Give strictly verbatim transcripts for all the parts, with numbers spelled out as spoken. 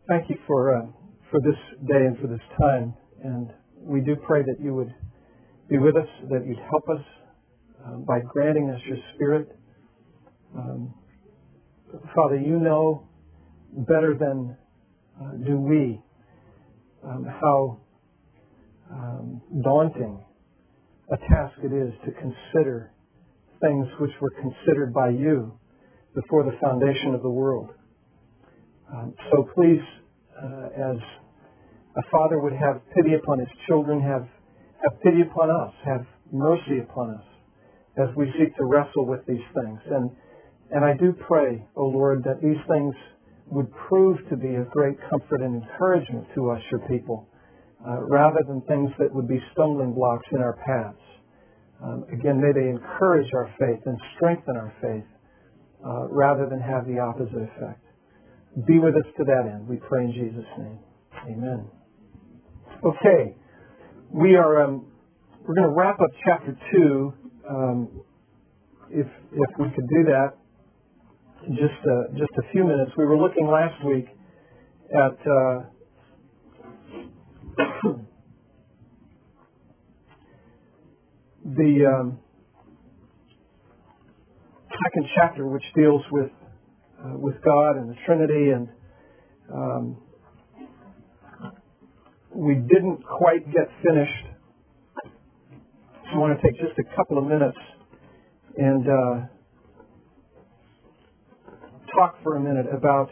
thank you for uh, for this day and for this time. And we do pray that you would be with us, that you'd help us uh, by granting us your Spirit. Um, Father, you know better than uh, do we um, how um, daunting a task it is to consider things which were considered by you before the foundation of the world. Um, so please, uh, as a father would have pity upon his children, have, have pity upon us, have mercy upon us as we seek to wrestle with these things. And, and I do pray, O Lord, that these things would prove to be of great comfort and encouragement to us, your people, uh, rather than things that would be stumbling blocks in our paths. Um, again, may they encourage our faith and strengthen our faith uh, rather than have the opposite effect. Be with us to that end. We pray in Jesus' name. Amen. Okay, we are um, we're going to wrap up chapter two. Um, if if we could do that, in just uh, just a few minutes. We were looking last week at uh, the um, second chapter, which deals with uh, with God and the Trinity, and um, we didn't quite get finished. So I want to take just a couple of minutes and uh, talk for a minute about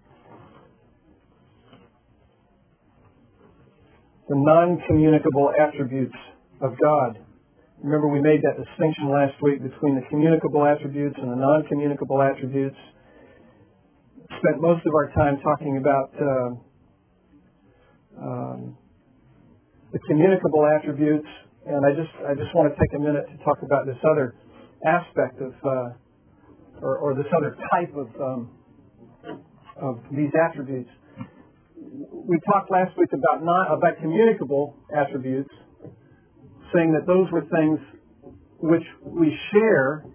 the non-communicable attributes of God. Remember, we made that distinction last week between the communicable attributes and the non-communicable attributes. Spent most of our time talking about uh, um, the communicable attributes, and I just I just want to take a minute to talk about this other aspect of, uh, or, or this other type of um, of these attributes. We talked last week about non about communicable attributes, saying that those were things which we share,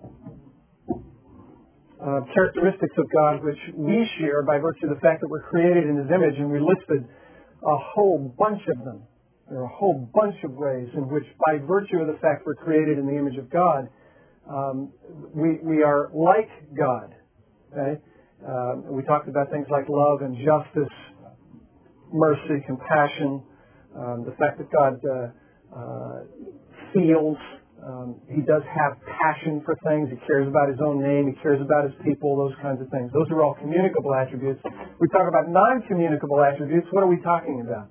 uh, characteristics of God which we share by virtue of the fact that we're created in His image, and we listed a whole bunch of them. There are a whole bunch of ways in which, by virtue of the fact we're created in the image of God, um, we we are like God. Okay, uh, we talked about things like love and justice, mercy, compassion, um, the fact that God uh, uh, feels. Um, he does have passion for things. He cares about His own name. He cares about His people, those kinds of things. Those are all communicable attributes. We talk about non-communicable attributes. What are we talking about?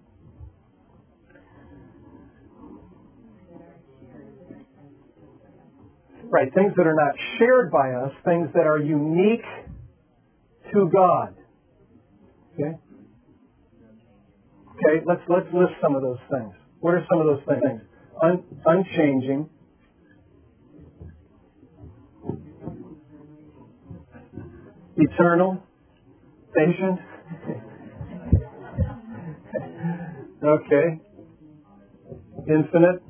Right, things that are not shared by us, things that are unique to God. Okay? Okay, let's let's list some of those things. What are some of those things? Un, unchanging, eternal, patient. Okay. Infinite.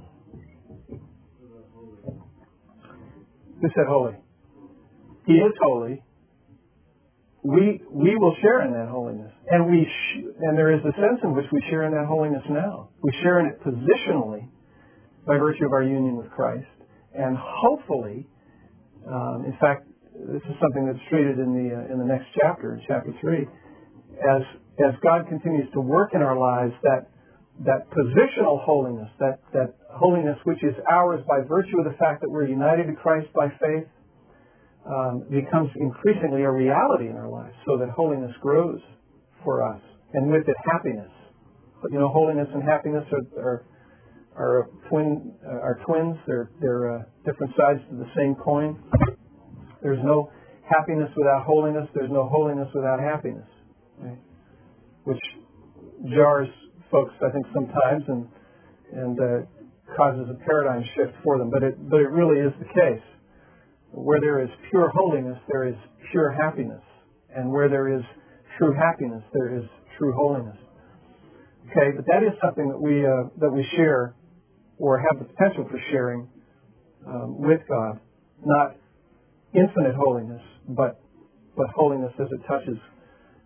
Who said holy? He is holy. We we will share in that holiness, and we sh- and there is a sense in which we share in that holiness now. We share in it positionally by virtue of our union with Christ, and hopefully, um, in fact, this is something that's treated in the uh, in the next chapter, in chapter three, as as God continues to work in our lives, that that positional holiness, that that holiness which is ours by virtue of the fact that we're united to Christ by faith, um, becomes increasingly a reality in our lives, so that holiness grows for us, and with it happiness. But, you know, holiness and happiness are are, are twin uh, are twins. They're they're uh, different sides to the same coin. There's no happiness without holiness. There's no holiness without happiness, right? Which jars folks, I think, sometimes, and and uh, causes a paradigm shift for them. But it but it really is the case. Where there is pure holiness, there is pure happiness, and where there is true happiness, there is true holiness. Okay, but that is something that we uh, that we share, or have the potential for sharing um, with God. Not infinite holiness, but but holiness as it touches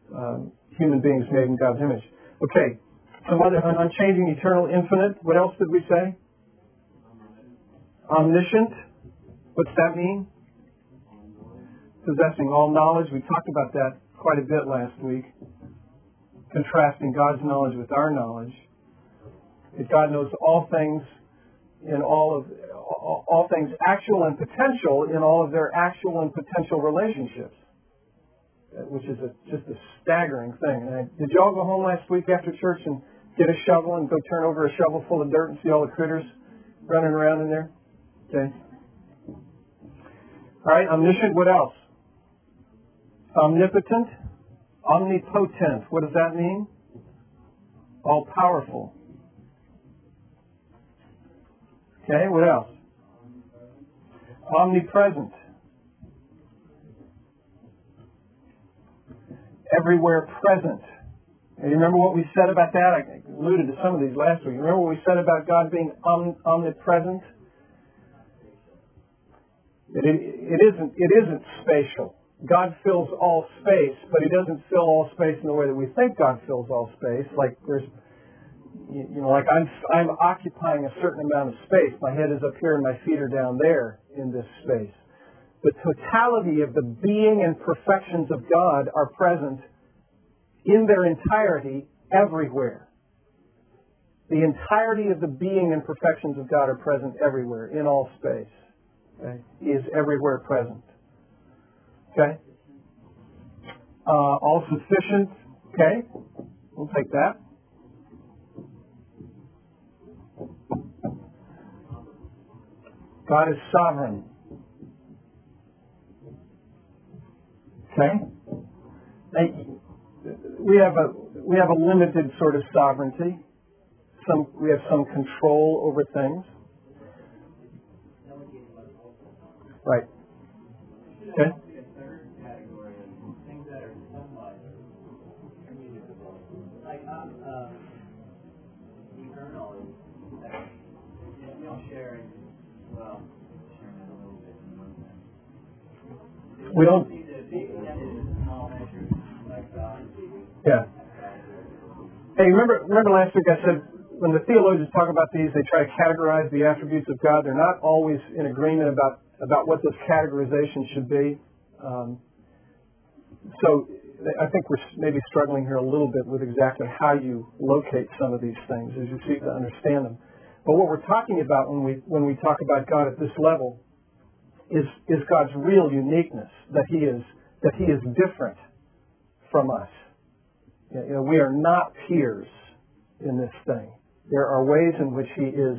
um, human beings made in God's image. Okay, some other unchanging, eternal, infinite. What else did we say? Omniscient. What's that mean? Possessing all knowledge. We talked about that quite a bit last week. Contrasting God's knowledge with our knowledge. That God knows all things in all of all, all things actual and potential in all of their actual and potential relationships, which is a, just a staggering thing. And I, did you all go home last week after church and get a shovel and go turn over a shovel full of dirt and see all the critters running around in there? Okay. All right, omniscient. What else? Omnipotent. Omnipotent. What does that mean? All powerful. Okay, what else? Omnipresent. Everywhere present. And you remember what we said about that? I alluded to some of these last week. Remember what we said about God being om- omnipresent? It, it, it isn't. It isn't spatial. God fills all space, but He doesn't fill all space in the way that we think God fills all space. Like there's, you know, like I'm I'm occupying a certain amount of space. My head is up here and my feet are down there in this space. The totality of the being and perfections of God are present in their entirety everywhere. The entirety of the being and perfections of God are present everywhere, in all space. Okay? He is everywhere present. Okay? Uh, all sufficient. Okay? We'll take that. God is sovereign. Okay? Now, we have a we have a limited sort of sovereignty. Some we have some control over things. Right. Okay. We don't. Yeah. Hey, remember remember last week I said when the theologians talk about these, they try to categorize the attributes of God. They're not always in agreement about, about what those categorizations should be. Um, so I think we're maybe struggling here a little bit with exactly how you locate some of these things as you seek to understand them. But what we're talking about when we when we talk about God at this level is is God's real uniqueness, that He is that He is different from us. You know, we are not peers in this thing. There are ways in which He is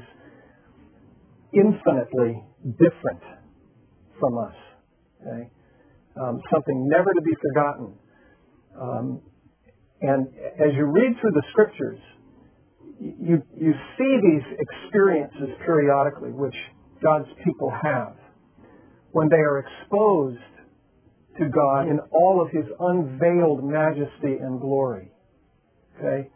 infinitely different from us. Okay? Um, something never to be forgotten. Um, and as you read through the Scriptures, you you see these experiences periodically, which God's people have, when they are exposed to God in all of His unveiled majesty and glory. Okay?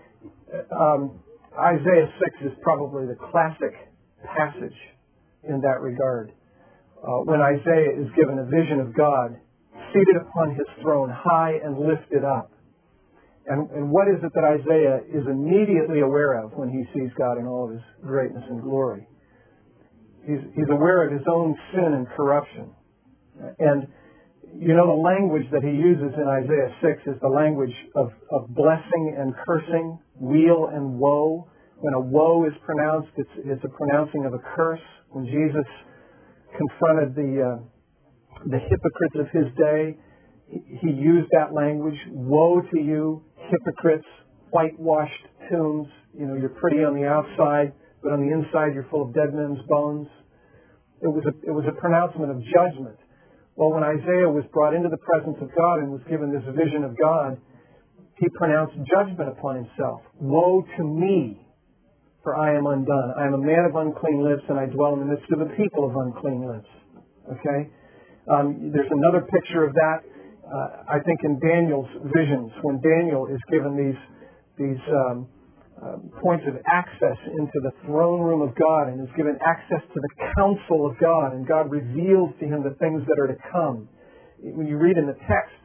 Um, Isaiah six is probably the classic passage in that regard. Uh, when Isaiah is given a vision of God seated upon His throne, high and lifted up. And, and what is it that Isaiah is immediately aware of when he sees God in all of His greatness and glory? He's, he's aware of his own sin and corruption. And you know, the language that he uses in Isaiah six is the language of, of blessing and cursing, weal and woe. When a woe is pronounced, it's, it's a pronouncing of a curse. When Jesus confronted the uh, the hypocrites of His day, He used that language. Woe to you, hypocrites, whitewashed tombs. You know, you're pretty on the outside, but on the inside you're full of dead men's bones. It was a, it was a pronouncement of judgment. Well, when Isaiah was brought into the presence of God and was given this vision of God, he pronounced judgment upon himself. Woe to me, for I am undone. I am a man of unclean lips, and I dwell in the midst of a people of unclean lips. Okay? Um, there's another picture of that, uh, I think, in Daniel's visions, when Daniel is given these these um, uh, points of access into the throne room of God and is given access to the counsel of God, and God reveals to him the things that are to come. When you read in the text,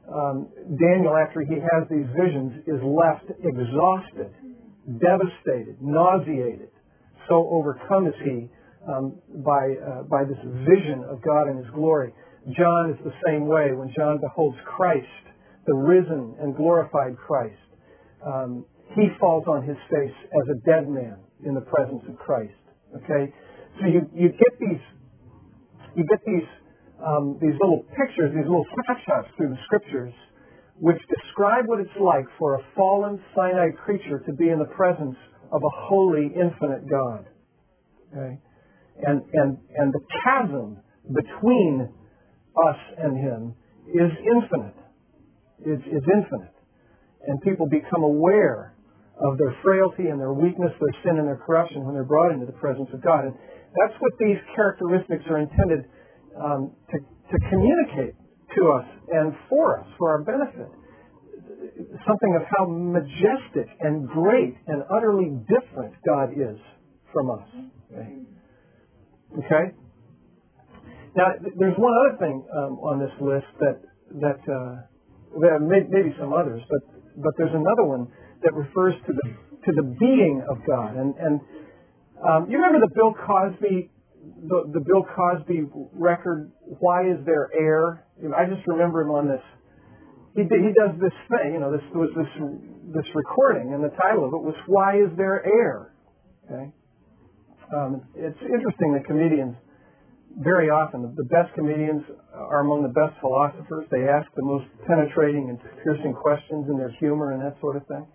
um, Daniel, after he has these visions, is left exhausted, devastated, nauseated. So overcome is he um, by uh, by this vision of God and His glory. John is the same way. When John beholds Christ, the risen and glorified Christ, um, he falls on his face as a dead man in the presence of Christ. Okay, so you you get these you get these um, these little pictures, these little snapshots through the Scriptures, which describe what it's like for a fallen, finite creature to be in the presence of a holy, infinite God. Okay, and and and the chasm between us and Him is infinite. Is, is infinite. And people become aware of their frailty and their weakness, their sin and their corruption when they're brought into the presence of God. And that's what these characteristics are intended um, to, to communicate to us and for us, for our benefit. Something of how majestic and great and utterly different God is from us. Okay? Okay? Now, there's one other thing um, on this list that that uh, there may, maybe some others, but but there's another one that refers to the to the being of God. And and um, you remember the Bill Cosby the, the Bill Cosby record? Why is there air? You know, I just remember him on this. He he does this thing. You know, this was this this recording, and the title of it was "Why Is There Air?" Okay. Um, it's interesting that comedians, very often, the best comedians are among the best philosophers. They ask the most penetrating and piercing questions in their humor and that sort of thing.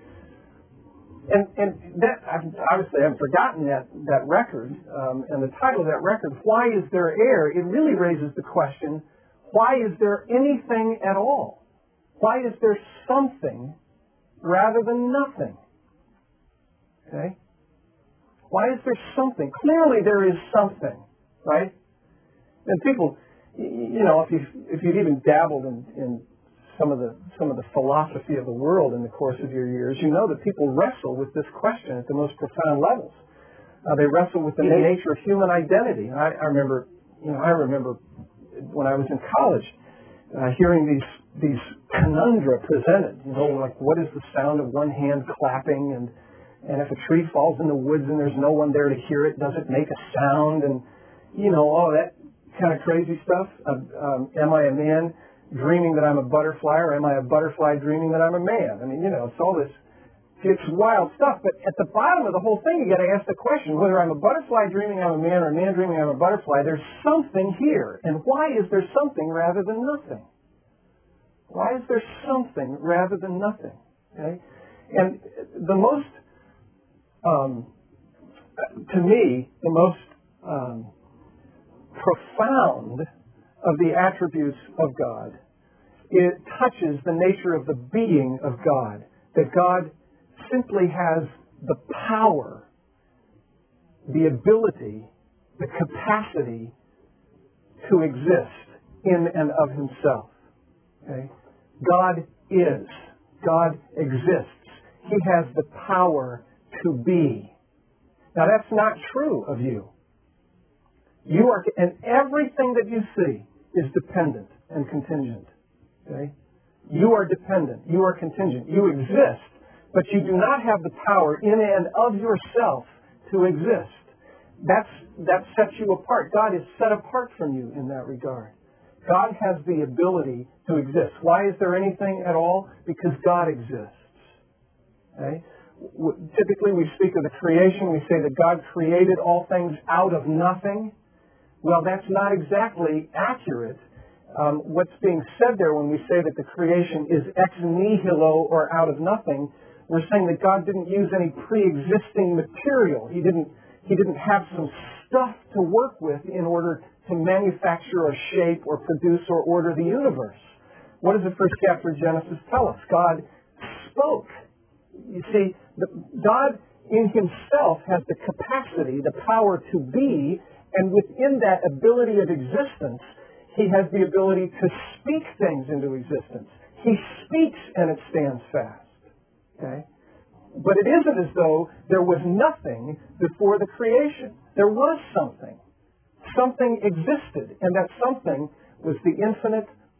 And and that, obviously, I haven't forgotten that, that record, um, and the title of that record, Why Is There Air? It really raises the question, why is there anything at all? Why is there something rather than nothing? Okay? Why is there something? Clearly there is something. Right? And people, you know, if you if you've even dabbled in, in some of the some of the philosophy of the world in the course of your years, you know that people wrestle with this question at the most profound levels. Uh, they wrestle with the nature of human identity. I, I remember, you know, I remember when I was in college, uh, hearing these these conundra presented. You know, like what is the sound of one hand clapping, and and if a tree falls in the woods and there's no one there to hear it, does it make a sound? And you know, all that kind of crazy stuff. Uh, um, am I a man dreaming that I'm a butterfly, or am I a butterfly dreaming that I'm a man? I mean, you know, it's all this, it's wild stuff. But at the bottom of the whole thing, you got to ask the question, whether I'm a butterfly dreaming I'm a man, or a man dreaming I'm a butterfly, there's something here. And why is there something rather than nothing? Why is there something rather than nothing? Okay? And the most, um, to me, the most um, profound of the attributes of God, it touches the nature of the being of God, that God simply has the power, the ability, the capacity to exist in and of Himself. Okay? God is. God exists. He has the power to be. Now that's not true of you. You are, and everything that you see is dependent and contingent. Okay? You are dependent. You are contingent. You exist, but you do not have the power in and of yourself to exist. That's, that sets you apart. God is set apart from you in that regard. God has the ability to exist. Why is there anything at all? Because God exists. Okay? Typically we speak of the creation. We say that God created all things out of nothing. Well, that's not exactly accurate. Um, what's being said there when we say that the creation is ex nihilo, or out of nothing, we're saying that God didn't use any pre-existing material. He didn't, he didn't have some stuff to work with in order to manufacture or shape or produce or order the universe. What does the first chapter of Genesis tell us? God spoke. You see, the, God in Himself has the capacity, the power to be, and within that ability of existence, He has the ability to speak things into existence. He speaks and it stands fast. Okay? But it isn't as though there was nothing before the creation. There was something. Something existed, and that something was the infinite,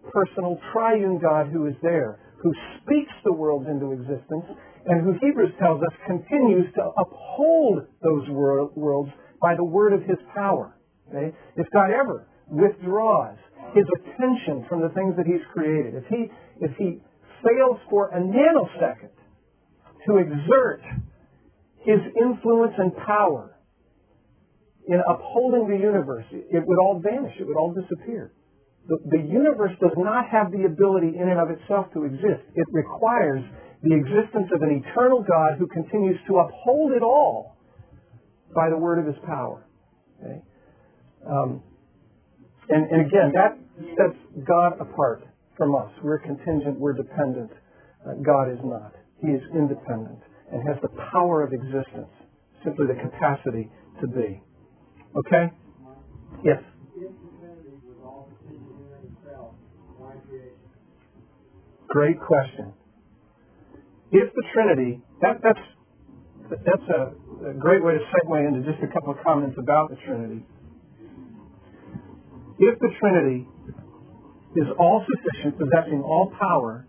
personal, triune God who is there, who speaks the worlds into existence, and who Hebrews tells us continues to uphold those wor- worlds by the word of His power. Okay? If God ever withdraws His attention from the things that He's created, if He, if He fails for a nanosecond to exert His influence and power in upholding the universe, it would all vanish. It would all disappear. The, the universe does not have the ability in and of itself to exist. It requires the existence of an eternal God who continues to uphold it all by the word of His power. Okay? Um, and, and again, that sets God apart from us. We're contingent. We're dependent. Uh, God is not. He is independent and has the power of existence, simply the capacity to be. Okay? Yes? Great question. If the Trinity, that, that's that's a, a great way to segue into just a couple of comments about the Trinity. If the Trinity is all sufficient, possessing all power,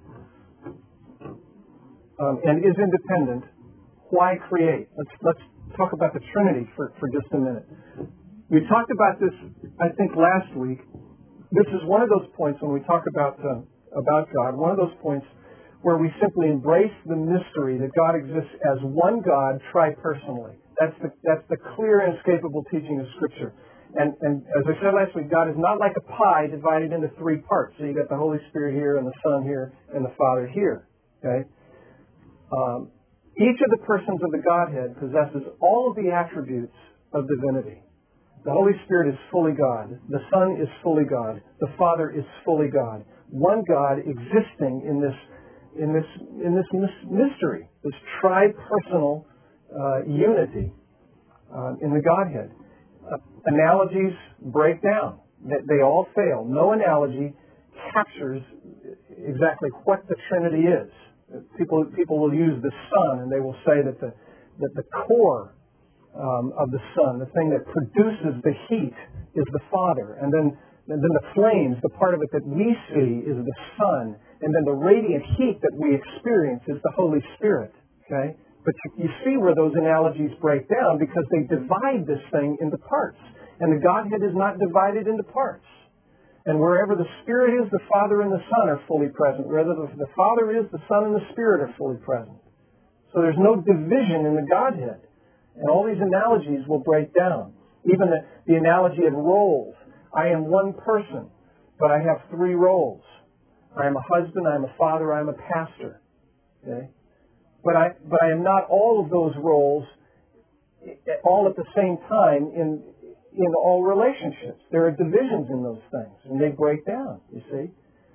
um, and is independent, why create? Let's let's talk about the Trinity for, for just a minute. We talked about this, I think, last week. This is one of those points when we talk about uh, about God, one of those points where we simply embrace the mystery that God exists as one God, tri-personally. That's the, that's the clear and inescapable teaching of Scripture. And, and as I said last week, God is not like a pie divided into three parts. So you got the Holy Spirit here, and the Son here, and the Father here. Okay? Um, each of the persons of the Godhead possesses all of the attributes of divinity. The Holy Spirit is fully God. The Son is fully God. The Father is fully God. One God existing in this in this in this mystery, this tri-personal uh, unity uh, in the Godhead. Uh, analogies break down. They, they all fail. No analogy captures exactly what the Trinity is. People people will use the sun, and they will say that the that the core um, of the sun, the thing that produces the heat, is the Father, and then and then the flames, the part of it that we see, is the sun, and then the radiant heat that we experience is the Holy Spirit. Okay, but you, you see where those analogies break down because they divide this thing into parts, and the Godhead is not divided into parts. And wherever the Spirit is, the Father and the Son are fully present. Wherever the, the Father is, the Son and the Spirit are fully present. So there's no division in the Godhead. And all these analogies will break down. Even the, the analogy of roles. I am one person, but I have three roles. I am a husband, I am a father, I am a pastor. Okay? But I, but I am not all of those roles all at the same time in in all relationships. There are divisions in those things, and they break down, you see.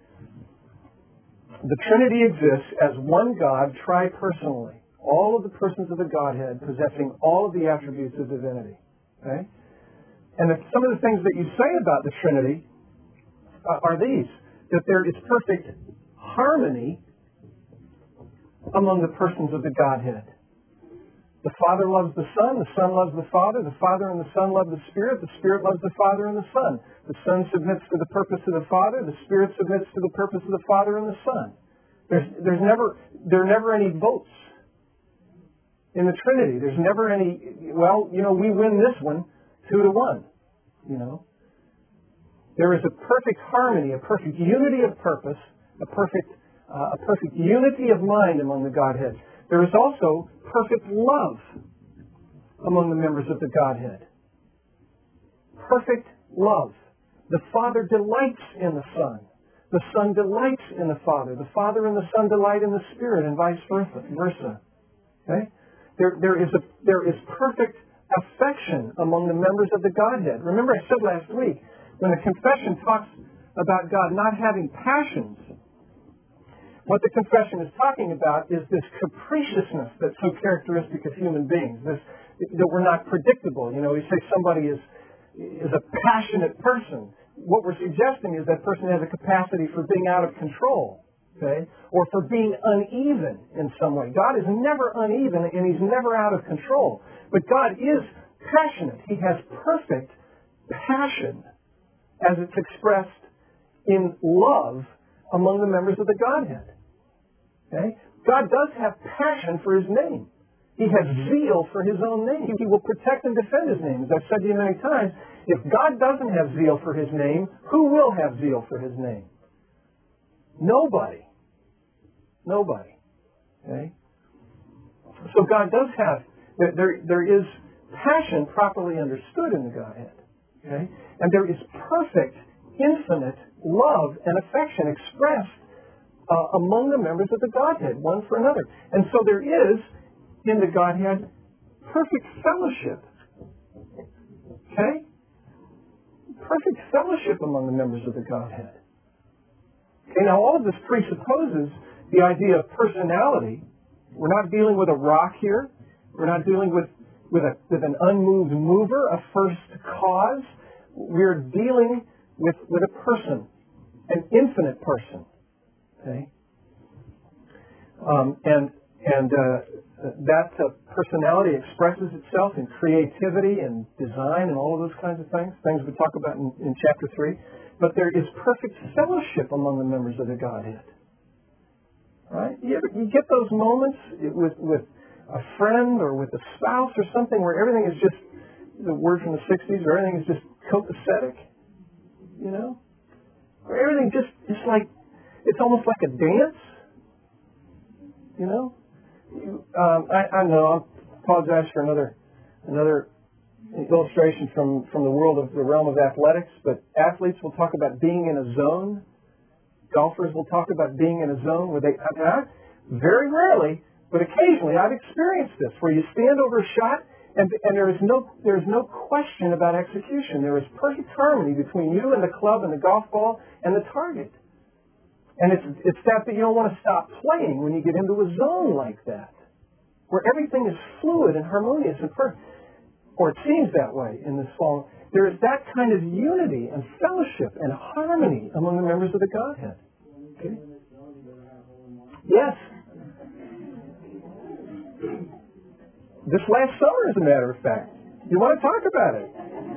The Trinity exists as one God, tri-personally. All of the persons of the Godhead possessing all of the attributes of divinity. Okay? And the, some of the things that you say about the Trinity uh, are these, that there is perfect harmony among the persons of the Godhead. The Father loves the Son, the Son loves the Father, the Father and the Son love the Spirit, the Spirit loves the Father and the Son. The Son submits to the purpose of the Father, the Spirit submits to the purpose of the Father and the Son. There's, there's never, there are never any votes in the Trinity. There's never any, well, you know, we win this one two to one, you know. There is a perfect harmony, a perfect unity of purpose, a perfect, uh, a perfect unity of mind among the Godhead. There is also perfect love among the members of the Godhead. Perfect love. The Father delights in the Son. The Son delights in the Father. The Father and the Son delight in the Spirit, and vice versa. Okay? There, there is a, there is perfect affection among the members of the Godhead. Remember I said last week, when the confession talks about God not having passions, what the confession is talking about is this capriciousness that's so characteristic of human beings, this, that we're not predictable. You know, we say somebody is is a passionate person. What we're suggesting is that person has a capacity for being out of control, okay, or for being uneven in some way. God is never uneven, and He's never out of control. But God is passionate. He has perfect passion as it's expressed in love among the members of the Godhead. Okay? God does have passion for His name. He has zeal for His own name. He will protect and defend His name. As I've said to you many times, if God doesn't have zeal for His name, who will have zeal for His name? Nobody. Nobody. Okay? So God does have, there, there is passion properly understood in the Godhead. Okay? And there is perfect, infinite love and affection expressed uh, among the members of the Godhead, one for another. And so there is, in the Godhead, perfect fellowship. Okay? Perfect fellowship among the members of the Godhead. Okay, now all of this presupposes the idea of personality. We're not dealing with a rock here. We're not dealing with, with, a, with an unmoved mover, a first cause. We're dealing with, with a person, an infinite person. Okay? Um, and and uh, that uh, personality expresses itself in creativity and design and all of those kinds of things, things we talk about in, in chapter three. But there is perfect fellowship among the members of the Godhead. Right? You, ever, you get those moments with, with a friend or with a spouse or something where everything is just, the word from the sixties, where everything is just copacetic, you know? Where everything just, it's like, it's almost like a dance, you know? You, um, I, I know, I apologize for another another illustration from, from the world of the realm of athletics, but athletes will talk about being in a zone. Golfers will talk about being in a zone where they, I mean, I, very rarely, but occasionally I've experienced this, where you stand over a shot and, and there is no there is no question about execution. There is perfect harmony between you and the club and the golf ball and the target. And it's it's that that you don't want to stop playing when you get into a zone like that, where everything is fluid and harmonious and perfect. Or it seems that way in this song. There is that kind of unity and fellowship and harmony among the members of the Godhead. Okay? Yes. This last summer, as a matter of fact. You want to talk about it?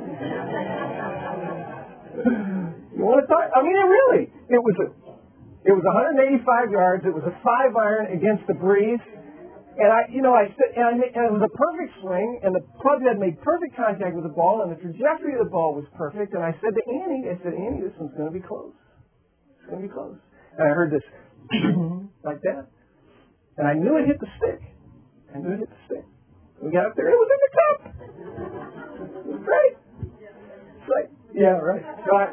You want to talk? I mean, it really, it was a, it was one hundred eighty-five yards. It was a five iron against the breeze. And I, you know, I and, I, and it was a perfect swing, and the club had made perfect contact with the ball, and the trajectory of the ball was perfect. And I said to Annie, I said, Annie, this one's going to be close. It's going to be close. And I heard this like that, and I knew it hit the stick. I knew it hit the stick. We got up there, it was in the cup. It was great. It's like, yeah, right. So I,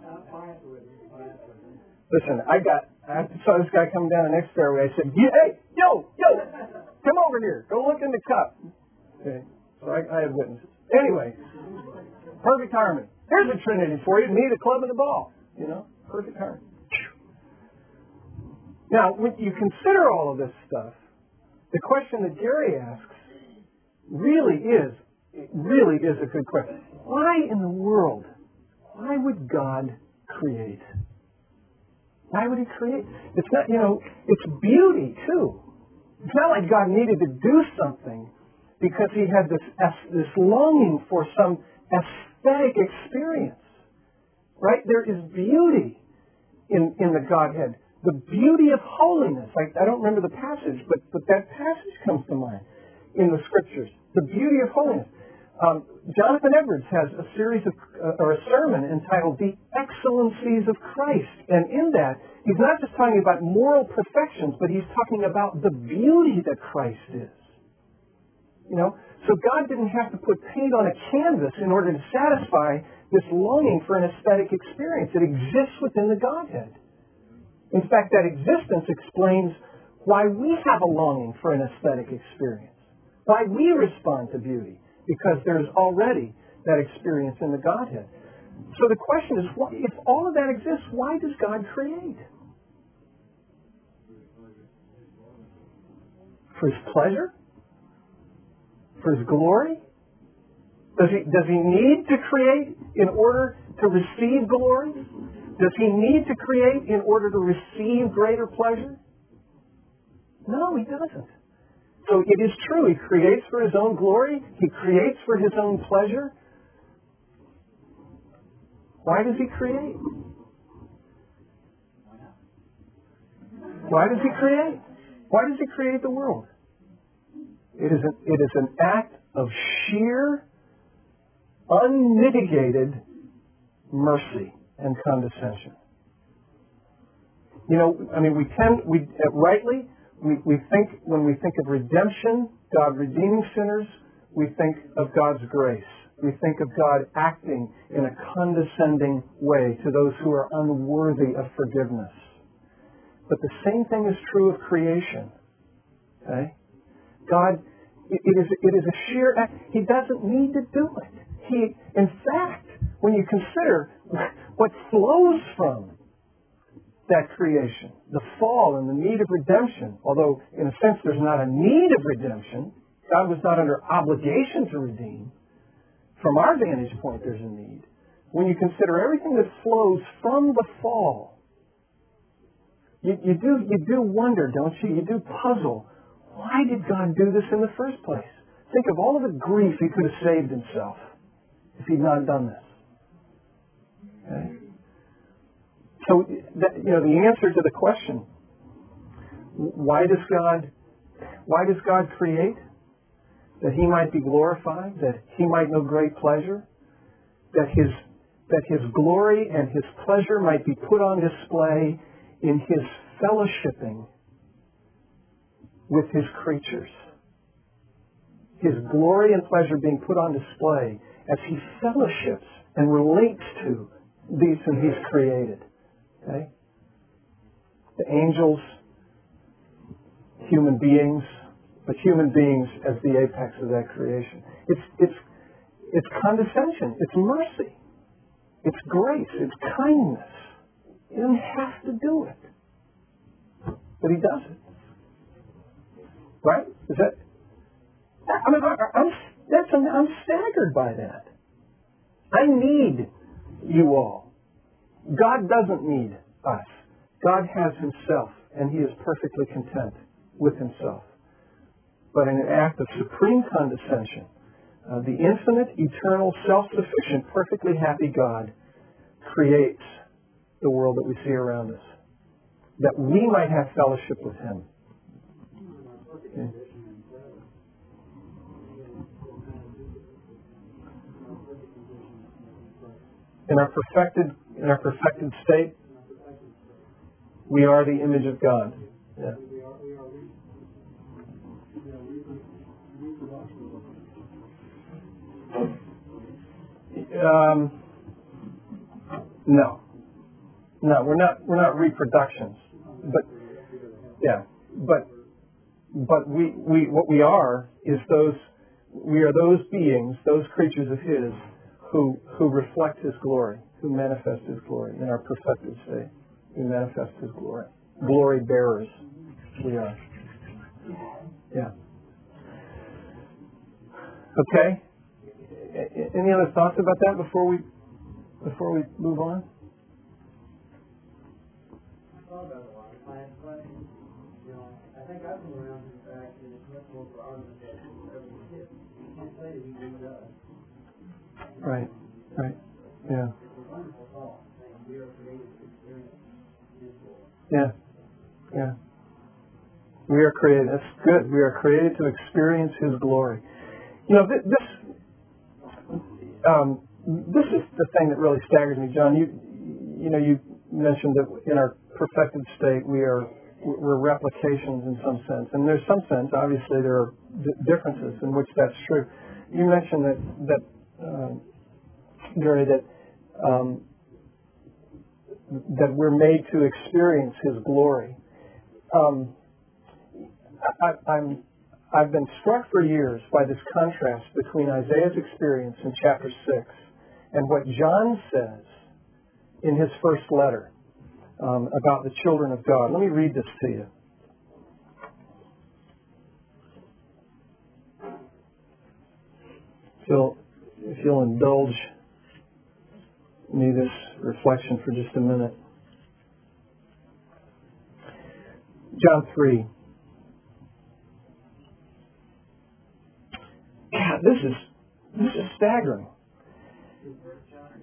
listen, I got, I saw this guy coming down the next fairway. I said, hey, yo, yo. Come over here. Go look in the cup. Okay. So I, I had witnesses. Anyway, perfect harmony. Here's a trinity for you. Me, the club, and the ball. You know, perfect harmony. Now, when you consider all of this stuff, the question that Gary asks really is, really is a good question. Why in the world, why would God create? Why would He create? It's not, you know, it's beauty, too. It's not like God needed to do something because He had this this longing for some aesthetic experience. Right? There is beauty in, in the Godhead. The beauty of holiness. I, I don't remember the passage, but, but that passage comes to mind in the Scriptures. The beauty of holiness. Um, Jonathan Edwards has a series of, uh, or a sermon entitled The Excellencies of Christ. And in that, he's not just talking about moral perfections, but he's talking about the beauty that Christ is. You know, so God didn't have to put paint on a canvas in order to satisfy this longing for an aesthetic experience. It exists within the Godhead. In fact, that existence explains why we have a longing for an aesthetic experience, why we respond to beauty. Because there's already that experience in the Godhead. So the question is, if all of that exists, why does God create? For His pleasure? For His glory? Does He, does he need to create in order to receive glory? Does He need to create in order to receive greater pleasure? No, He doesn't. So it is true, He creates for His own glory. He creates for His own pleasure. Why does He create? Why does He create? Why does He create the world? It is, a, it is an act of sheer, unmitigated mercy and condescension. You know, I mean, we tend, we uh, rightly, we, we think, when we think of redemption, God redeeming sinners, we think of God's grace. We think of God acting in a condescending way to those who are unworthy of forgiveness. But the same thing is true of creation. Okay? God, it, it is it is a sheer act. He doesn't need to do it. He, in fact, when you consider what flows from that creation, the fall and the need of redemption, although in a sense there's not a need of redemption, God was not under obligation to redeem. From our vantage point, there's a need. When you consider everything that flows from the fall, you, you do you do wonder, don't you? You do puzzle. Why did God do this in the first place? Think of all of the grief He could have saved Himself if He'd not done this. Okay? So, that, you know, the answer to the question, why does God, why does God create? That He might be glorified, that He might know great pleasure, that His that His glory and His pleasure might be put on display in His fellowshipping with His creatures. His glory and pleasure being put on display as He fellowships and relates to these whom He's created. Okay? The angels, human beings, but human beings as the apex of that creation. It's it's it's condescension. It's mercy. It's grace. It's kindness. He doesn't have to do it, but He does it. Right? Is that? I mean, I'm that's I'm staggered by that. I need you all. God doesn't need us. God has Himself, and He is perfectly content with Himself. But in an act of supreme condescension, uh, the infinite, eternal, self-sufficient, perfectly happy God creates the world that we see around us, that we might have fellowship with Him. Okay. In our perfected, in our perfected state, we are the image of God. Yeah. Um, no, no, we're not. We're not reproductions, but yeah, but but we we what we are is those we are those beings, those creatures of His who who reflect His glory, who manifest His glory in our perfected state. We manifest His glory, glory bearers. We are. Yeah. Okay. Any other thoughts about that before we before we move on? I thought about it a lot. I have questions. You know, I think I've come around to the fact that it's much more for our benefit than for every kid. You can't say that He didn't do us. Right. Right. Yeah. It's a wonderful thought. Saying we are created to experience His glory. Yeah. Yeah. We are created. That's good. We are created to experience His glory. You know, this. this Um, this is the thing that really staggers me, John. You, you know, you mentioned that in our perfected state we are we're replications in some sense, and there's some sense. Obviously, there are d- differences in which that's true. You mentioned that that um, Gary, that um, that we're made to experience His glory. Um, I, I'm. I've been struck for years by this contrast between Isaiah's experience in chapter six and what John says in his first letter um, about the children of God. Let me read this to you. If you'll, if you'll indulge me this reflection for just a minute. John three. God, this is this is staggering.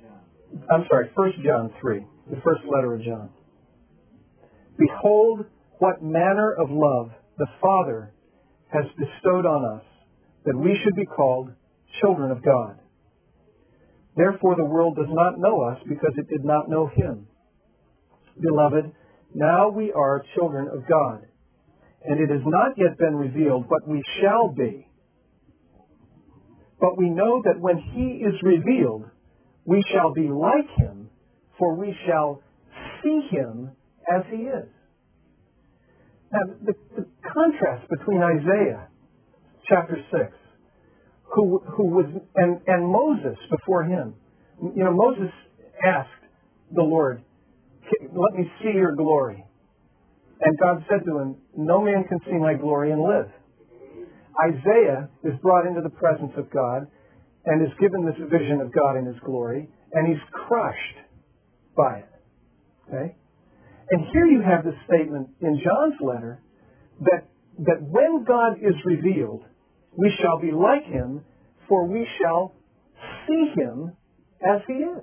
I'm sorry, First John three, the first letter of John. Behold, what manner of love the Father has bestowed on us, that we should be called children of God. Therefore the world does not know us, because it did not know Him. Beloved, now we are children of God, and it has not yet been revealed what we shall be. But we know that when He is revealed, we shall be like Him, for we shall see Him as He is. Now, the, the contrast between Isaiah chapter six, who, who was, and, and Moses before him. You know, Moses asked the Lord, let me see your glory. And God said to him, no man can see my glory and live. Isaiah is brought into the presence of God and is given this vision of God in His glory, and he's crushed by it. Okay? And here you have this statement in John's letter that, that when God is revealed, we shall be like Him, for we shall see Him as He is.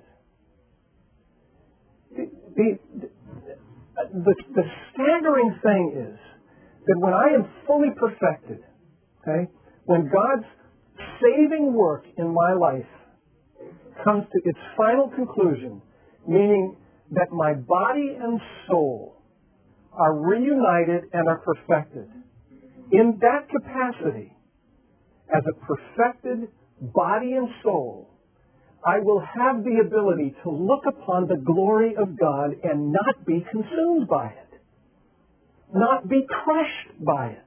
The, the, the, the staggering thing is that when I am fully perfected, okay, when God's saving work in my life comes to its final conclusion, meaning that my body and soul are reunited and are perfected, in that capacity, as a perfected body and soul, I will have the ability to look upon the glory of God and not be consumed by it, not be crushed by it.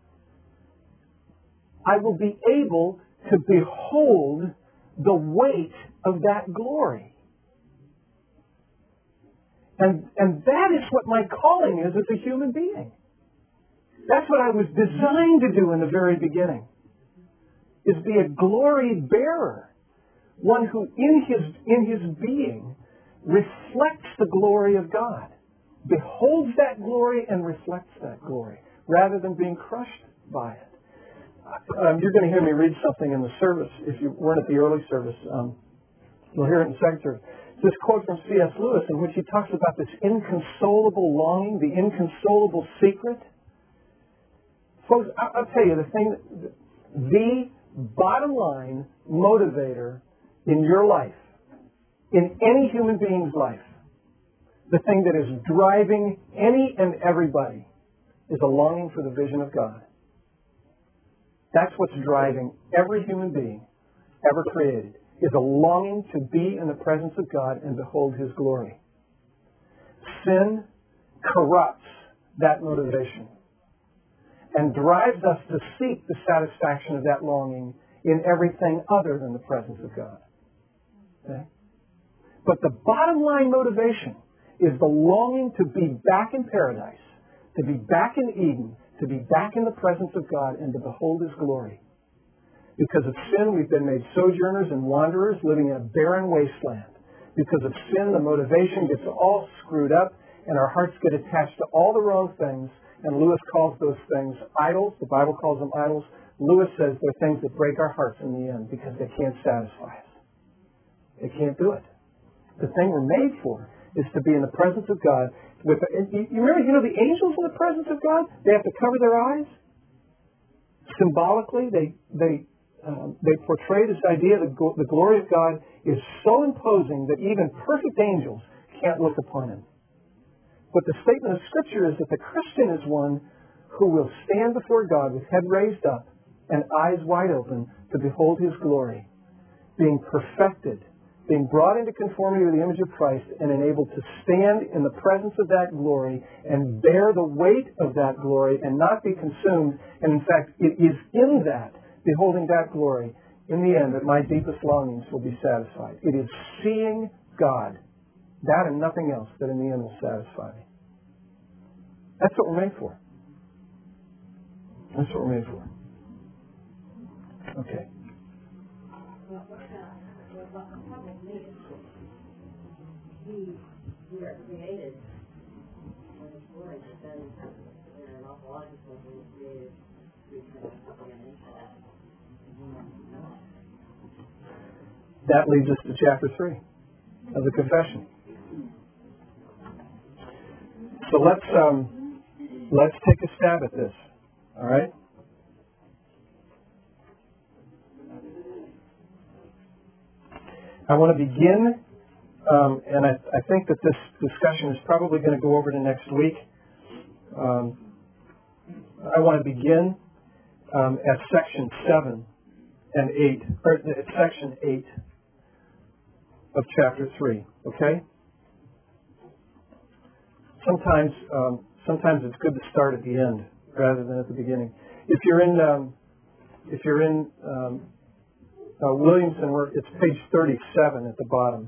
I will be able to behold the weight of that glory. And, and that is what my calling is as a human being. That's what I was designed to do in the very beginning, is be a glory bearer, one who in his, in his being reflects the glory of God, beholds that glory and reflects that glory, rather than being crushed by it. Um, you're going to hear me read something in the service. If you weren't at the early service, um, you'll hear it in the second service. This quote from C S Lewis in which he talks about this inconsolable longing, the inconsolable secret. Folks, I'll tell you, the thing, the bottom line motivator in your life, in any human being's life, the thing that is driving any and everybody is a longing for the vision of God. That's what's driving every human being ever created, is a longing to be in the presence of God and behold His glory. Sin corrupts that motivation and drives us to seek the satisfaction of that longing in everything other than the presence of God. Okay? But the bottom line motivation is the longing to be back in paradise, to be back in Eden, to be back in the presence of God and to behold His glory. Because of sin, we've been made sojourners and wanderers living in a barren wasteland. Because of sin, the motivation gets all screwed up and our hearts get attached to all the wrong things. And Lewis calls those things idols. The Bible calls them idols. Lewis says they're things that break our hearts in the end because they can't satisfy us. They can't do it. The thing we're made for is to be in the presence of God. With, you remember, you know, the angels in the presence of God, they have to cover their eyes. Symbolically, they they um, they portray this idea that go, the glory of God is so imposing that even perfect angels can't look upon Him. But the statement of Scripture is that the Christian is one who will stand before God with head raised up and eyes wide open to behold His glory, being perfected, being brought into conformity with the image of Christ and enabled to stand in the presence of that glory and bear the weight of that glory and not be consumed. And in fact, it is in that, beholding that glory, in the end, that my deepest longings will be satisfied. It is seeing God, that and nothing else, that in the end will satisfy me. That's what we're made for. That's what we're made for. Okay. Well, the problem with me is we, we are created for His glory, but then there are an awful lot of people who are created to be something in nature. That leads us to chapter three of the confession. So let's um, let's take a stab at this. All right? I want to begin, um, and I, I think that this discussion is probably going to go over to next week. Um, I want to begin um, at section seven and eight, or at section eight of chapter three. Okay. Sometimes, um, sometimes it's good to start at the end rather than at the beginning. If you're in, um, if you're in um, uh, Williamson, we're, it's page thirty-seven at the bottom.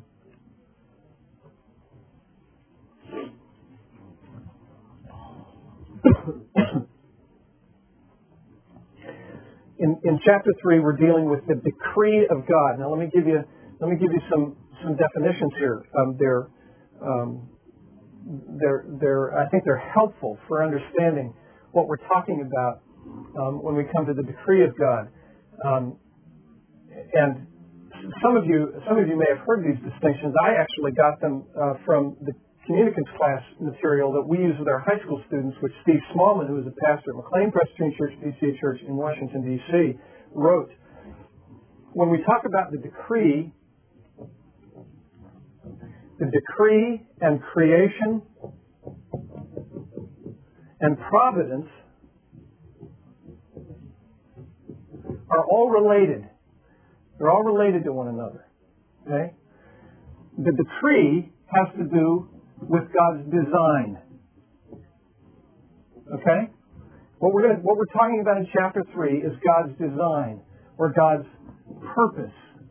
In, in chapter three, we're dealing with the decree of God. Now, let me give you let me give you some some definitions here. Um, they're um, they're they're I think they're helpful for understanding what we're talking about um, when we come to the decree of God. Um, and some of you some of you may have heard these distinctions. I actually got them uh, from the communicants class material that we use with our high school students, which Steve Smallman, who is a pastor at McLean Presbyterian Church, P C A Church in Washington, D C, wrote. When we talk about the decree, the decree and creation and providence are all related. They're all related to one another. Okay? The decree has to do with God's design. Okay? What we're gonna, what we're talking about in chapter three is God's design, or God's purpose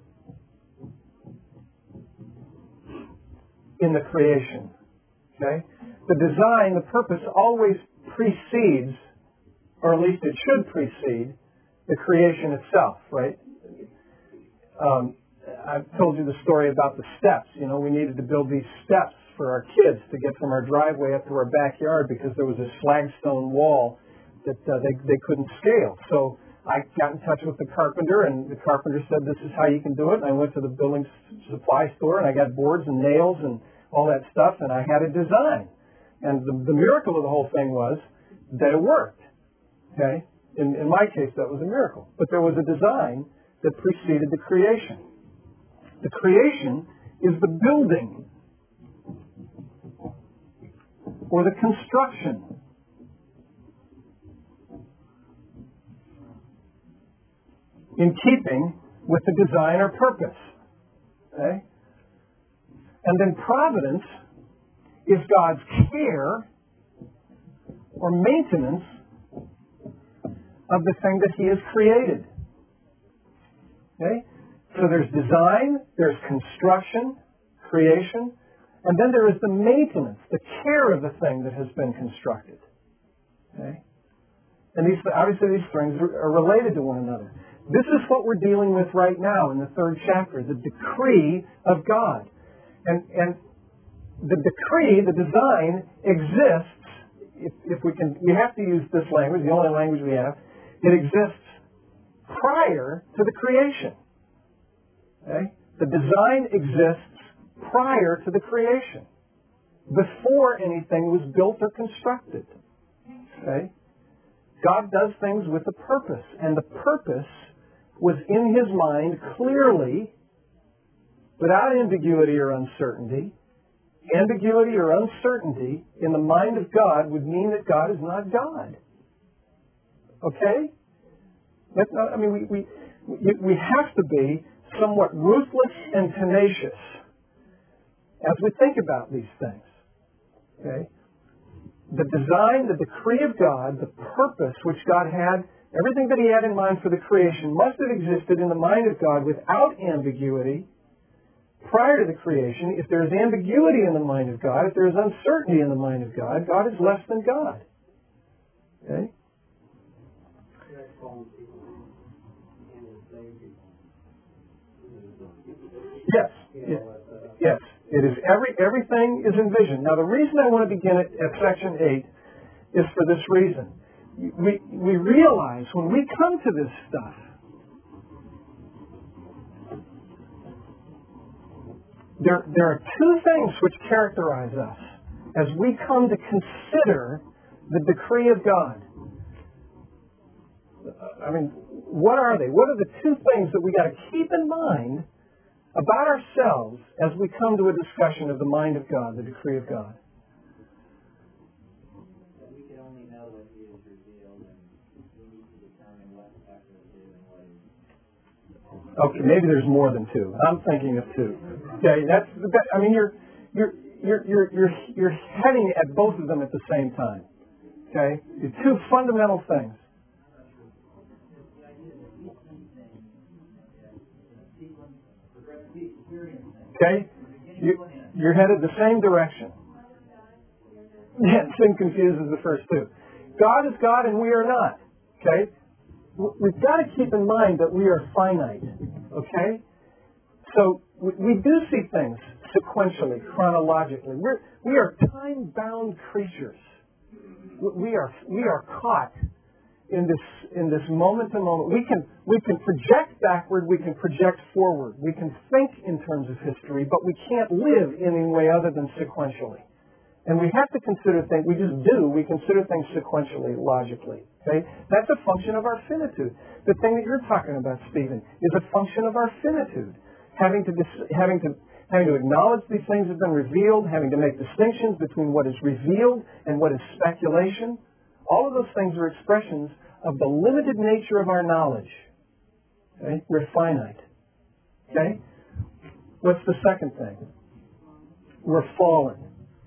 in the creation. Okay? The design, the purpose always precedes, or at least it should precede, the creation itself, right? Um, I've told you the story about the steps. You know, we needed to build these steps for our kids to get from our driveway up to our backyard because there was a flagstone wall that uh, they, they couldn't scale. So I got in touch with the carpenter, and the carpenter said, this is how you can do it. And I went to the building supply store, and I got boards and nails and all that stuff, and I had a design. And the, the miracle of the whole thing was that it worked. Okay? In, in my case, that was a miracle. But there was a design that preceded the creation. The creation is the building or the construction. In keeping with the design or purpose. Okay? And then providence is God's care or maintenance of the thing that He has created. Okay? So there's design, there's construction, creation, and then there is the maintenance, the care of the thing that has been constructed. Okay? And these, obviously these things are related to one another. This is what we're dealing with right now in the third chapter, the decree of God. And, and the decree, the design, exists, if, if we can, we have to use this language, the only language we have, it exists prior to the creation. Okay? The design exists prior to the creation, before anything was built or constructed. Okay? God does things with a purpose, and the purpose was in His mind clearly, without ambiguity or uncertainty. Ambiguity or uncertainty in the mind of God would mean that God is not God. Okay? That's not, I mean, we, we, we have to be somewhat ruthless and tenacious as we think about these things. Okay? The design, the decree of God, the purpose which God had, everything that He had in mind for the creation must have existed in the mind of God without ambiguity prior to the creation. If there is ambiguity in the mind of God, if there is uncertainty in the mind of God, God is less than God. Okay? Yes. Yes. Yes. It is every everything is envisioned. Now, the reason I want to begin at, at section eight is for this reason. We we realize when we come to this stuff, there there are two things which characterize us as we come to consider the decree of God. I mean, what are they? What are the two things that we got to keep in mind about ourselves as we come to a discussion of the mind of God, the decree of God? That we can only know what He has revealed, and we need to determine what effort to do and what is. Okay, maybe there's more than two. I'm thinking of two. Okay, that's the best. I mean, you're you're you're you're you're you're heading at both of them at the same time. Okay, the two fundamental things. Okay, you, you're headed the same direction. Yeah, sin confuses the first two. God is God and we are not. Okay, we've got to keep in mind that we are finite. Okay, so we, we do see things sequentially, chronologically. We're we are time-bound creatures. We are we are caught in this in this moment to moment. We can we can project backward, we can project forward. We can think in terms of history, but we can't live in any way other than sequentially. And we have to consider things, we just do, we consider things sequentially, logically. Okay? That's a function of our finitude. The thing that you're talking about, Stephen, is a function of our finitude. Having to dis- having to having to acknowledge these things have been revealed, having to make distinctions between what is revealed and what is speculation. All of those things are expressions of the limited nature of our knowledge. Okay? We're finite. Okay? What's the second thing? We're fallen.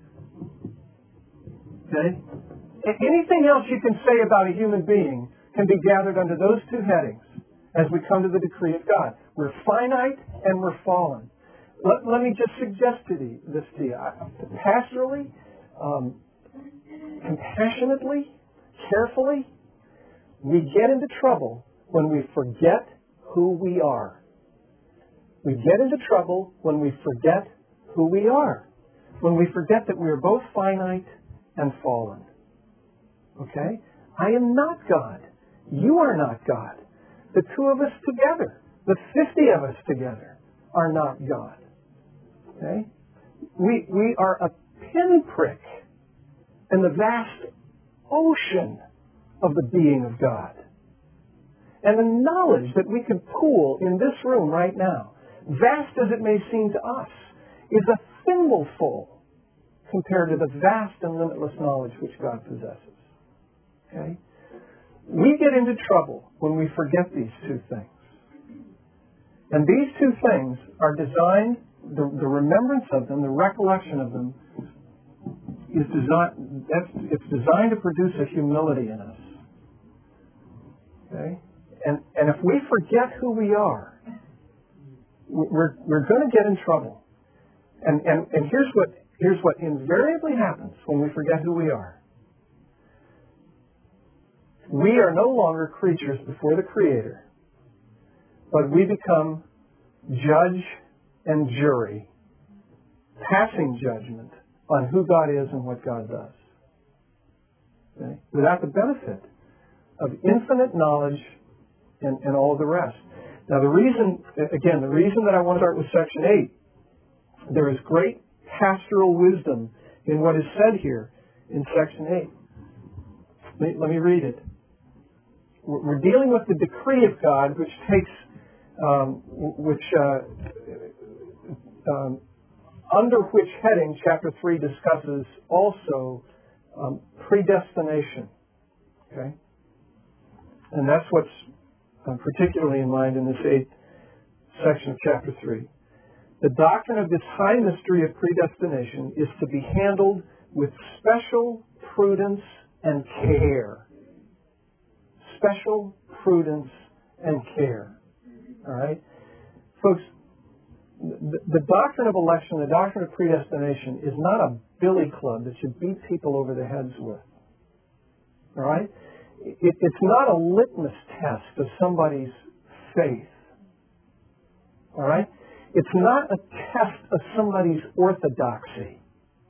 Okay? Anything else you can say about a human being can be gathered under those two headings as we come to the decree of God. We're finite and we're fallen. Let, let me just suggest to you, this to you. Pastorally, um, compassionately, carefully, we get into trouble when we forget who we are. We get into trouble when we forget who we are. When we forget that we are both finite and fallen. Okay? I am not God. You are not God. The two of us together, the fifty of us together, are not God. Okay? We, we are a pinprick in the vast ocean of the being of God. And the knowledge that we can pool in this room right now, vast as it may seem to us, is a thimbleful compared to the vast and limitless knowledge which God possesses. Okay? We get into trouble when we forget these two things. And these two things are designed, the, the remembrance of them, the recollection of them, is designed, that's, it's designed to produce a humility in us. Okay? And, and if we forget who we are, we're, we're going to get in trouble. And, and, and here's what, here's what invariably happens when we forget who we are. We are no longer creatures before the Creator, but we become judge and jury, passing judgment on who God is and what God does. Okay? Without the benefit of infinite knowledge and, and all of the rest. Now the reason, again, the reason that I want to start with section eight, there is great pastoral wisdom in what is said here in section eight. Let me, let me read it. We're dealing with the decree of God, which takes, um, which, uh, um, under which heading chapter three discusses also um, predestination. Okay? And that's what's uh, particularly in mind in this eighth section of chapter three. The doctrine of this high mystery of predestination is to be handled with special prudence and care. Special prudence and care. All right? Folks, the, the doctrine of election, the doctrine of predestination is not a billy club that you beat people over the heads with. All right? It, it's not a litmus test of somebody's faith. All right? It's not a test of somebody's orthodoxy.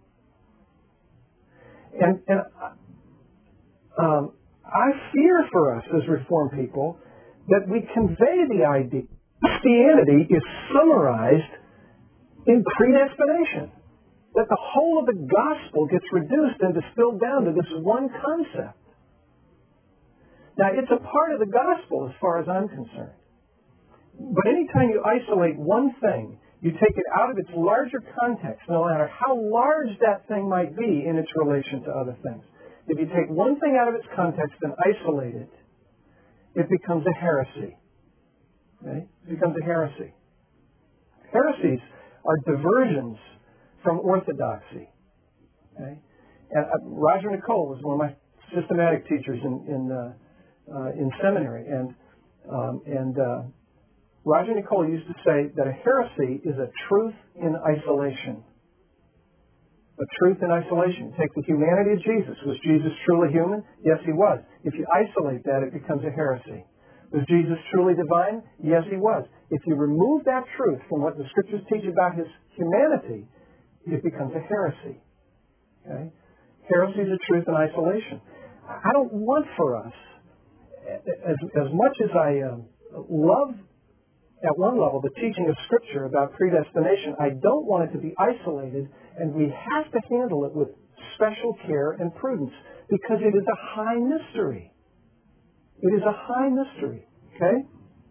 And, and um, I fear for us as Reformed people that we convey the idea Christianity is summarized in predestination. that the whole of the gospel gets reduced and distilled down to this one concept. Now, it's a part of the gospel as far as I'm concerned. But anytime you isolate one thing, you take it out of its larger context, no matter how large that thing might be in its relation to other things. If you take one thing out of its context and isolate it, it becomes a heresy. Okay? It becomes a heresy. Heresies are diversions from orthodoxy. Okay? And uh, Roger Nicole was one of my systematic teachers in in, uh, uh, in seminary, and um, and uh, Roger Nicole used to say that a heresy is a truth in isolation. A truth in isolation. Take the humanity of Jesus. Was Jesus truly human? Yes, he was. If you isolate that, it becomes a heresy. Was Jesus truly divine? Yes, he was. If you remove that truth from what the Scriptures teach about his humanity, it becomes a heresy. Okay? Heresy is a truth in isolation. I don't want for us, as, as much as I um, love, at one level, the teaching of Scripture about predestination, I don't want it to be isolated, and we have to handle it with special care and prudence, because it is a high mystery. It is a high mystery. Okay?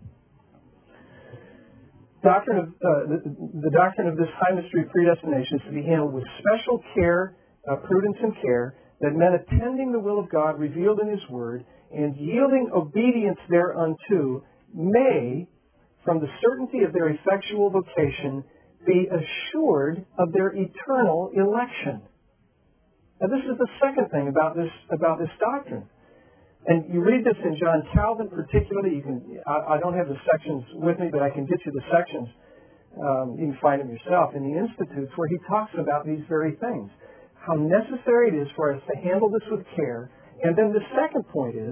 Doctrine of, uh, the, the doctrine of this high mystery predestination is to be handled with special care, uh, prudence and care, that men attending the will of God revealed in his word and yielding obedience thereunto may, from the certainty of their effectual vocation, be assured of their eternal election. Now, this is the second thing about this about this doctrine. And you read this in John Calvin particularly. You can I, I don't have the sections with me, but I can get you the sections. Um, you can find them yourself in the Institutes, where he talks about these very things. How necessary it is for us to handle this with care. And then the second point is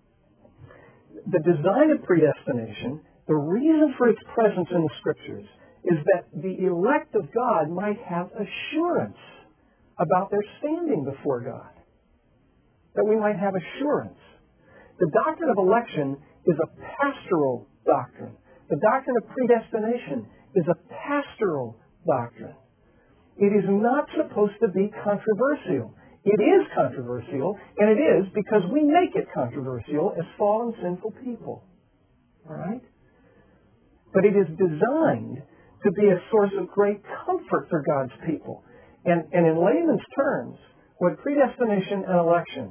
the design of predestination. The reason for its presence in the Scriptures is that the elect of God might have assurance about their standing before God. That we might have assurance. The doctrine of election is a pastoral doctrine. The doctrine of predestination is a pastoral doctrine. It is not supposed to be controversial. It is controversial, and it is because we make it controversial as fallen, sinful people. All right? But it is designed to be a source of great comfort for God's people. And, and in layman's terms, what predestination and election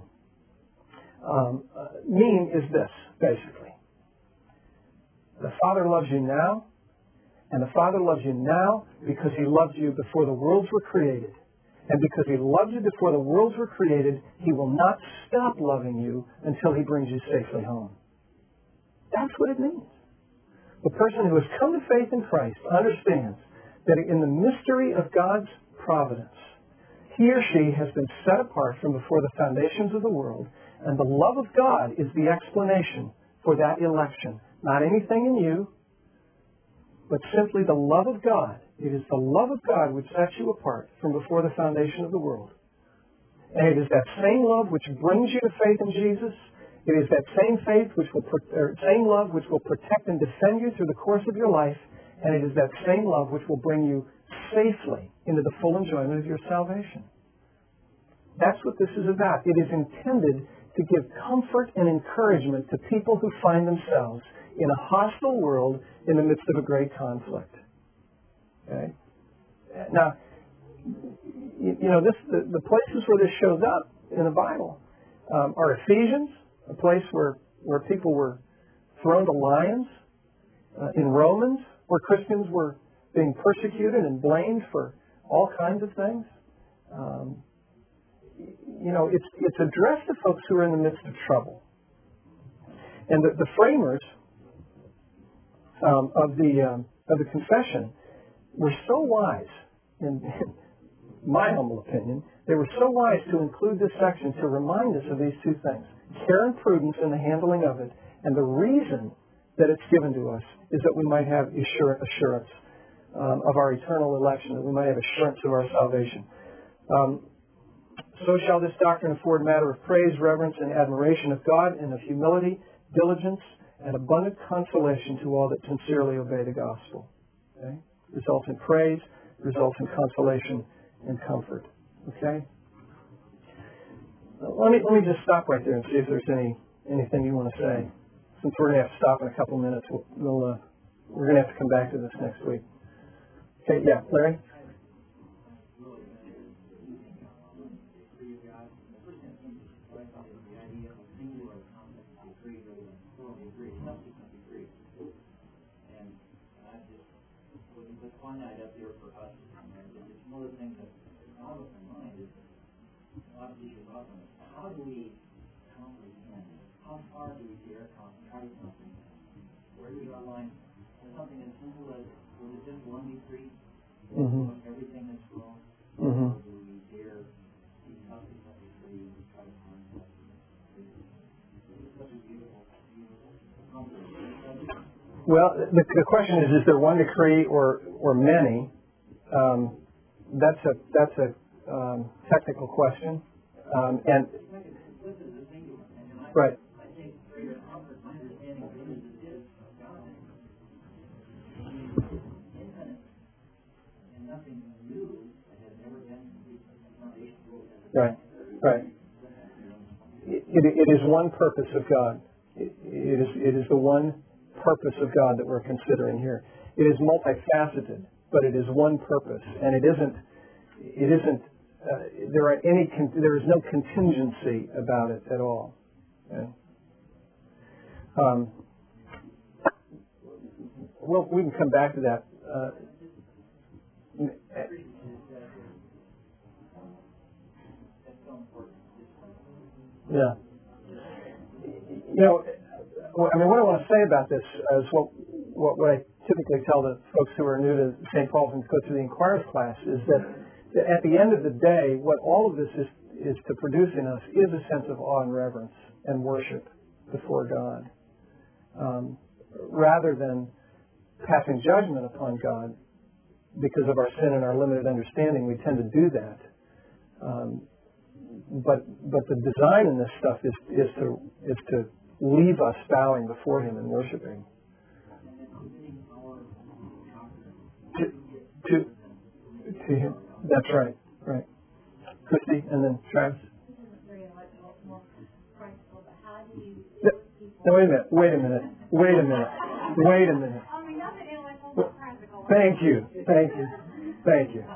um, uh, mean is this, basically. The Father loves you now, and the Father loves you now because He loved you before the worlds were created. And because He loved you before the worlds were created, He will not stop loving you until He brings you safely home. That's what it means. The person who has come to faith in Christ understands that in the mystery of God's providence, he or she has been set apart from before the foundations of the world, and the love of God is the explanation for that election. Not anything in you, but simply the love of God. It is the love of God which sets you apart from before the foundation of the world. And it is that same love which brings you to faith in Jesus. It is that same faith which will, or same love which will protect and defend you through the course of your life, and it is that same love which will bring you safely into the full enjoyment of your salvation. That's what this is about. It is intended to give comfort and encouragement to people who find themselves in a hostile world in the midst of a great conflict. Okay? Now, you know, this the, the places where this shows up in the Bible um, are Ephesians, a place where, where people were thrown to lions, uh, in Romans, where Christians were being persecuted and blamed for all kinds of things. Um, you know, it's it's addressed to folks who are in the midst of trouble. And the, the framers um, of the um, of the confession were so wise, in my humble opinion, they were so wise to include this section to remind us of these two things: care and prudence in the handling of it, and the reason that it's given to us is that we might have assurance um, of our eternal election, that we might have assurance of our salvation. Um, so shall this doctrine afford matter of praise, reverence, and admiration of God, and of humility, diligence, and abundant consolation to all that sincerely obey the gospel. Okay? Results in praise, results in consolation, and comfort. Okay? Let me let me just stop right there and see if there's any anything you want to say. Since we're going to have to stop in a couple minutes, we'll, we'll uh, we're going to have to come back to this next week. Okay, yeah, Larry? Finite up there for us. It's one of the things that all of my mind is a lot of teachers often. How do we comprehend? How far do we dare concentrate something? Where do we draw a line? And something as simple as was it just one be three? Mm-hmm. Everything that's wrong. Mm-hmm. Or do we dare see something that we three and try to find something? It's such a beautiful, beautiful concept. Well, the, the question is: is there one decree or or many? Um, that's a that's a um, technical question, um, and right. I think greater comfort, my understanding of it is God is infinite and nothing new that has never been the foundation of the world. Right, right. It, it, it is one purpose of God. It, it is it is the one purpose of God that we're considering here. It is multifaceted, but it is one purpose, and it isn't. It isn't. Uh, there are any. Con- there is no contingency about it at all. Okay? Um, well, we can come back to that. Uh, yeah. You know. I mean, what I want to say about this is what, what what I typically tell the folks who are new to Saint Paul's and go through the Inquirer's class is that, that at the end of the day, what all of this is is to produce in us is a sense of awe and reverence and worship before God, um, rather than passing judgment upon God because of our sin and our limited understanding. We tend to do that, um, but but the design in this stuff is is to is to leave us bowing before Him and worshiping. To, to, to Him. That's right. Right. Christy, and then Travis. No, wait a minute. Wait a minute. Wait a minute. Wait a minute. Thank you. Thank you. Thank you.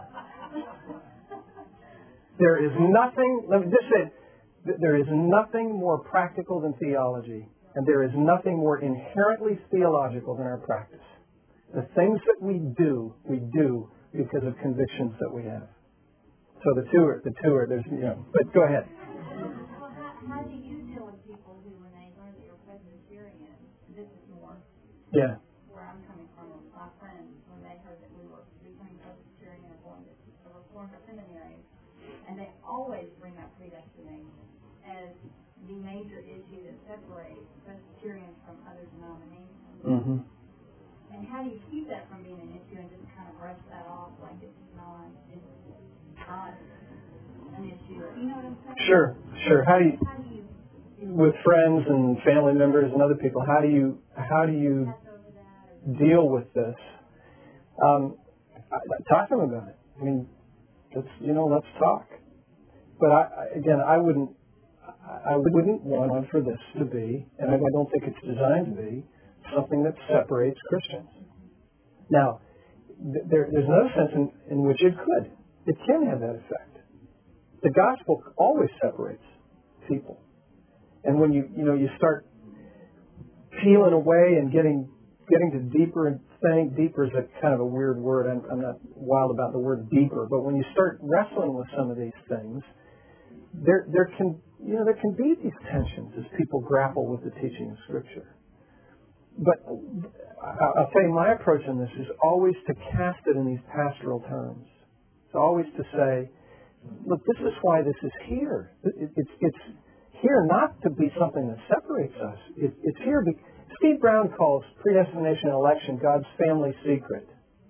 There is nothing. Let me just say. There is nothing more practical than theology, and there is nothing more inherently theological than our practice. The things that we do, we do because of convictions that we have. So the two are, the two are, there's, you know, but go ahead. Well, how, how do you deal with people who, when they learn that you're Presbyterian, this is more yeah. where I'm coming from, my friends, when they heard that we were becoming Presbyterian or going to a Reformed seminary, and they always bring up predestination as the major issue that separates Presbyterians from other denominations. Mm-hmm. And how do you keep that from being an issue and just kind of brush that off like it's not, it's not an issue? You know what I'm saying? Sure, sure. How do you, how do you with friends and family members and other people, how do you how do you deal with this? Um, talk to them about it. I mean, let's you know, let's talk. But I, again, I wouldn't. I wouldn't want for this to be, and I don't think it's designed to be, something that separates Christians. Now, th- there, there's no sense in, in which it could. It can have that effect. The gospel always separates people. And when you, you know, you start peeling away and getting getting to deeper and think, deeper is a kind of a weird word. I'm, I'm not wild about the word deeper, but when you start wrestling with some of these things, there there can you know there can be these tensions as people grapple with the teaching of Scripture. But I'll tell you, my approach in this is always to cast it in these pastoral terms. It's always to say, look, this is why this is here. It, it's it's here not to be something that separates us. It, it's here. Be, Steve Brown calls predestination and election God's family secret.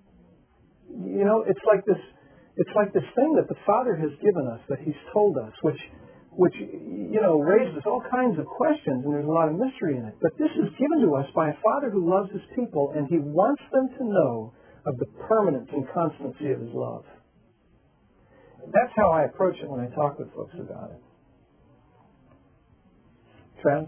You know, it's like this. It's like this thing that the Father has given us, that He's told us, which, which you know, raises all kinds of questions, and there's a lot of mystery in it. But this is given to us by a Father who loves His people, and He wants them to know of the permanence and constancy of His love. that's how I approach it when I talk with folks about it. Trent?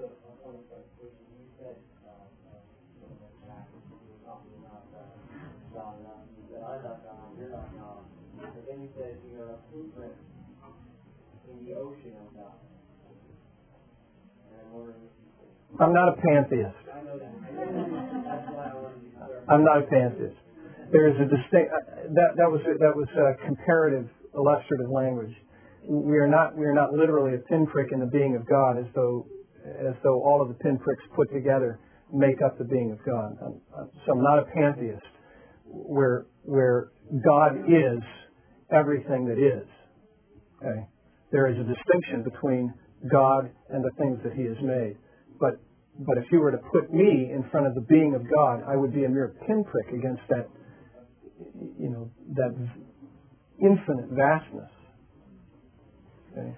You said you are a footprint in the ocean of God. And I'm wondering if I'm not a pantheist. I know that. That's why I wanted you to clarify. I'm not a pantheist. There is a distinct that that was that was a comparative illustrative language. We are not we are not literally a pinprick in the being of God, as though as though all of the pinpricks put together make up the being of God. I'm, I'm, so I'm not a pantheist, where where God is everything that is. Okay, there is a distinction between God and the things that He has made. But but if you were to put me in front of the being of God, I would be a mere pinprick against that, you know, that infinite vastness. Okay.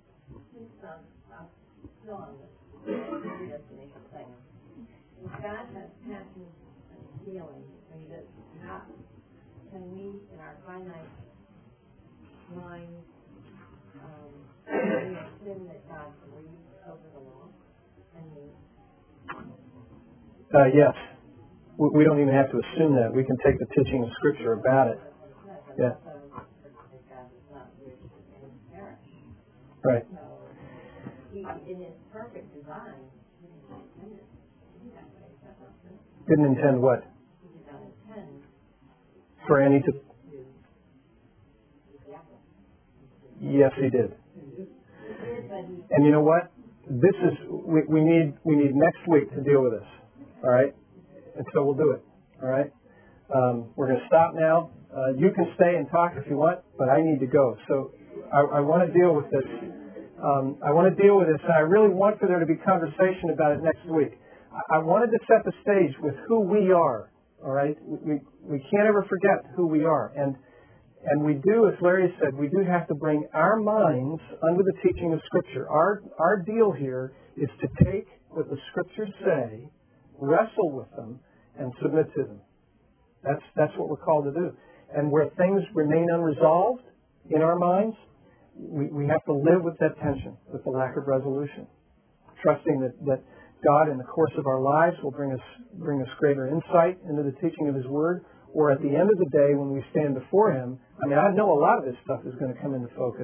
Still on this predestination thing. If God has passion and feeling, and He does not, can we, in our finite mind, um, we assume that God breathes over the law? And we, Uh, yes. We, we don't even have to assume that. We can take the teaching of Scripture about it. Yeah. also, that God does not wish that any perish. Right. So, He, in His perfect design, He did not intend it to be that way. Is that not true? Didn't intend what? He did not intend For any to... to do the apple. Yes, He did. He did, but He And you know what? This is... We, we need we need next week to deal with this. All right? And so we'll do it. All right? Um, we're going to stop now. Uh, you can stay and talk if you want, but I need to go. So I, I want to deal with this. Um, I want to deal with this, and I really want for there to be conversation about it next week. I, I wanted to set the stage with who we are. All right? We, we, we can't ever forget who we are. And and we do, as Larry said, we do have to bring our minds under the teaching of Scripture. Our our deal here is to take what the Scriptures say, wrestle with them, and submit to them. That's that's what we're called to do. And where things remain unresolved in our minds, we, we have to live with that tension, with the lack of resolution, trusting that, that God in the course of our lives will bring us bring us greater insight into the teaching of His Word, or at the end of the day when we stand before Him, I mean, I know a lot of this stuff is going to come into focus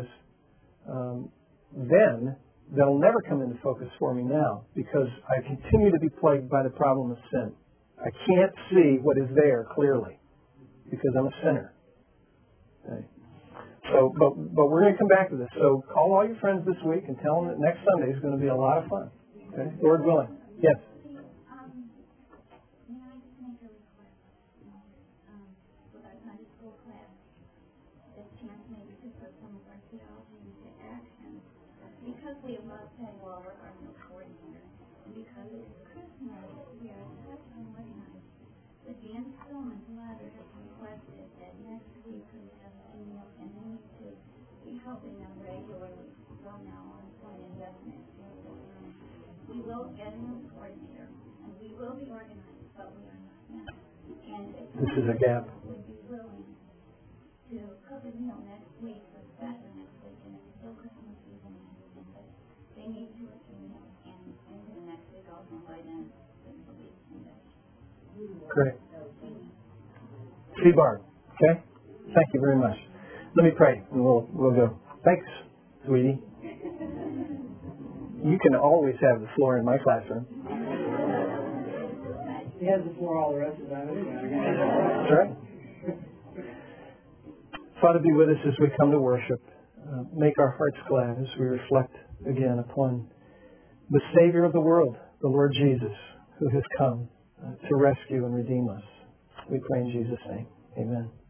um, then. That'll never come into focus for me now, because I continue to be plagued by the problem of sin. I can't see what is there clearly because I'm a sinner. Okay. So, but but we're going to come back to this. So call all your friends this week and tell them that next Sunday is going to be a lot of fun. Okay, Lord willing. Yes. Um, may I just make a request? Um, with our Sunday school class, this chance maybe to put some of our theology into action. Because we have not Patty Waller, our new coordinator, and because it is Christmas, we are especially organized. The Dan Stillman letter has requested that next week we have an email, and we need to be helping them regularly from now on for an indefinite period of time. We will get a new coordinator, and we will be organized, but we are not now. And if This is a gap. would be willing to cook a meal next week for Saturday next week, and it's still Christmas Eve and everything, but they need to attend meals, and maybe the next week I'll invite in the week and that. Great. See Barb. Okay? Thank you very much. Let me pray, and we'll we'll go. Thanks, sweetie. You can always have the floor in my classroom. He has the floor all the rest of the time anyway. That's right. Father, be with us as we come to worship. Uh, make our hearts glad as we reflect again upon the Savior of the world, the Lord Jesus, who has come uh, to rescue and redeem us. We pray in Jesus' name. Amen.